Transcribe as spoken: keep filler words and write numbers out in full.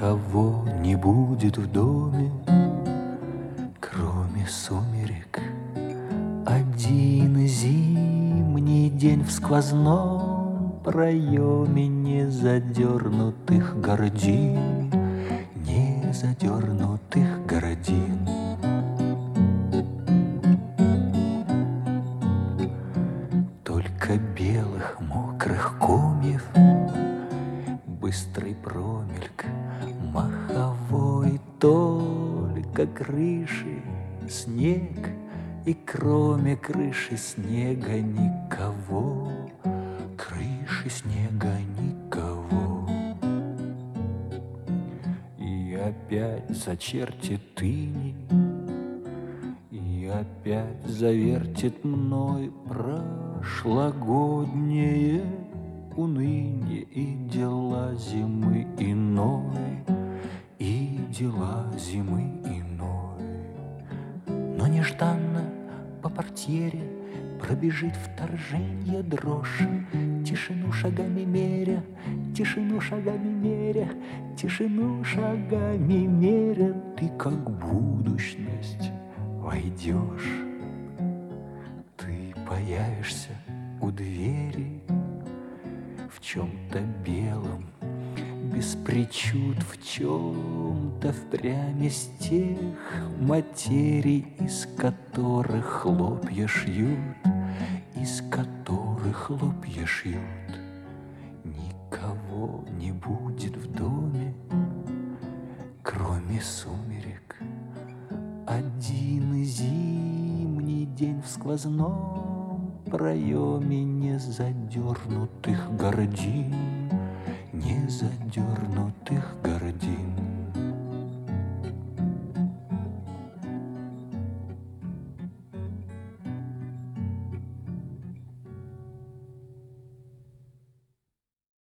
никого не будет в доме, кроме сумерек. Один зимний день в сквозном проеме незадернутых гордин, незадернутых гордин. Только белых мокрых комьев быстрый промельк маховой, только крыши снег, и кроме крыши снега никого, крыши снега никого. И опять зачертит иней, и опять завертит мной прошлогоднее уныние и дела зимы иной, и дела зимы иной. Но нежданно по портьере пробежит вторженье дрожь, тишину шагами меря, тишину шагами меря, тишину шагами меря. Ты как будущность войдешь, ты появишься у двери в чем-то белом, без причуд, в чем-то впрямь из тех материй, из которых хлопья шьют, из которых хлопья шьют. Никого не будет в доме, кроме сумерек. Один зимний день в сквозном проеме незадернутых гордин,